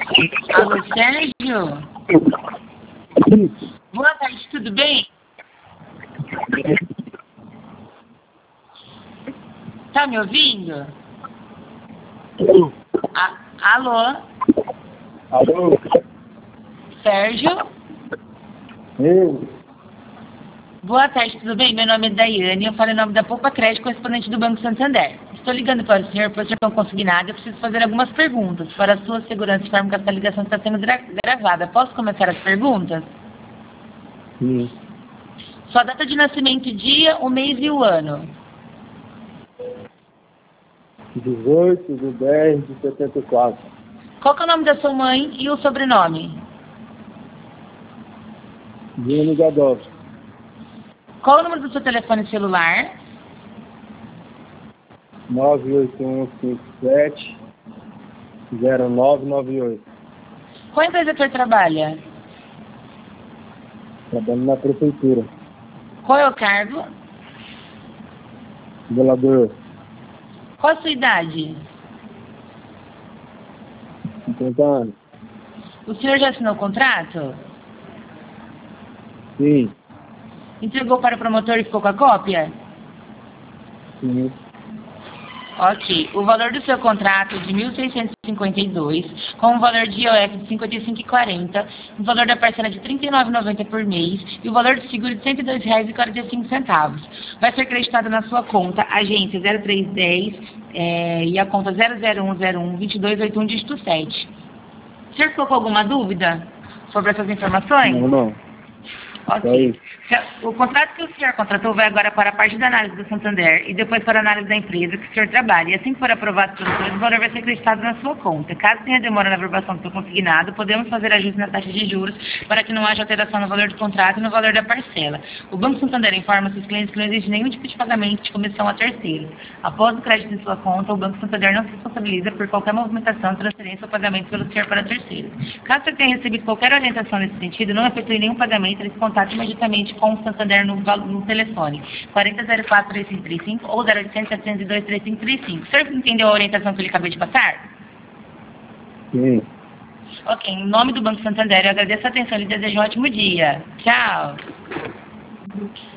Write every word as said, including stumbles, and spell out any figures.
Alô, Sérgio? Boa tarde, tudo bem? Tá me ouvindo? A Alô? Alô? Sérgio? Eu? Boa tarde, tudo bem? Meu nome é Daiane, eu falo em nome da Poupa Crédito, correspondente do Banco Santander. Estou ligando para o senhor, pois não consignado, eu preciso fazer algumas perguntas. Para a sua segurança, informo que essa ligação está sendo gra gravada. Posso começar as perguntas? Sim. Sua data de nascimento, dia, o mês e o ano. dezoito de dez de setenta e quatro. Qual que é o nome da sua mãe e o sobrenome? Bruno Gadowski. Qual é o número do seu telefone celular? nove oito um cinco sete zero nove nove oito. Qual empresa que o senhor trabalha? Trabalho na prefeitura. Qual é o cargo? Zelador. Qual a sua idade? cinquenta anos. O senhor já assinou o contrato? Sim. Entregou para o promotor e ficou com a cópia? Sim. Ok. O valor do seu contrato é de mil seiscentos e cinquenta e dois, com um valor de I O F de cinquenta e cinco reais e quarenta centavos, o valor da parcela de trinta e nove reais e noventa centavos por mês e o valor do seguro de cento e dois reais e quarenta e cinco centavos. Vai ser acreditado na sua conta, agência zero três dez é, e a conta zero zero um zero um dois dois oito um, dígito sete. O senhor ficou com alguma dúvida sobre essas informações? Não, não. Só Ok. isso. O contrato que o senhor contratou vai agora para a parte da análise do Santander e depois para a análise da empresa que o senhor trabalha. E assim que for aprovado pelo senhor, o valor vai ser acreditado na sua conta. Caso tenha demora na aprovação do seu consignado, podemos fazer ajuste na taxa de juros para que não haja alteração no valor do contrato e no valor da parcela. O Banco Santander informa seus clientes que não existe nenhum tipo de pagamento de comissão a terceiros. Após o crédito em sua conta, o Banco Santander não se responsabiliza por qualquer movimentação, transferência ou pagamento pelo senhor para terceiros. Caso você tenha recebido qualquer orientação nesse sentido, não efetue nenhum pagamento, ele se contate imediatamente com o Santander no, no telefone quarenta zero quatro três cinco três cinco ou zero oitocentos setecentos e dois três cinco três cinco. O senhor entendeu a orientação que eu lhe acabei de passar? Sim. Ok, em nome do Banco Santander, eu agradeço a atenção e desejo um ótimo dia. Tchau!